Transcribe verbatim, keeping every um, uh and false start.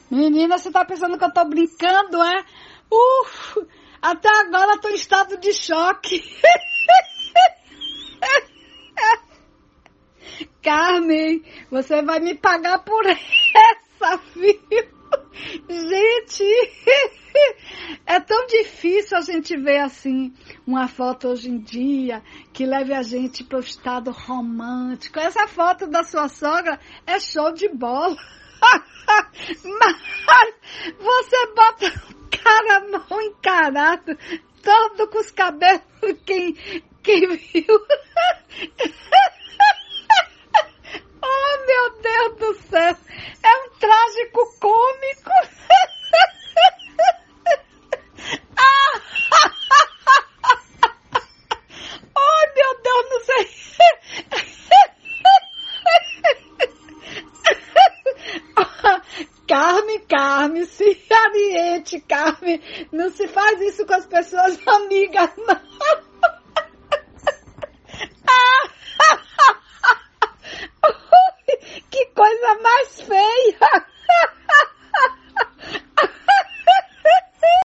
Menina, você tá pensando que eu tô brincando, é? Uf, até agora eu tô em estado de choque. Carmen, você vai me pagar por essa, viu? Gente, é tão difícil a gente ver assim uma foto hoje em dia que leve a gente para o estado romântico. Essa foto da sua sogra é show de bola. Mas você bota um cara mal encarado, todo com os cabelos, quem, quem viu? Oh, meu Deus do céu! É um trágico cômico! Ah! Oh, meu Deus, não sei! Carmen, Carmen, se oriente, Carmen. Não se faz isso com as pessoas amigas, não.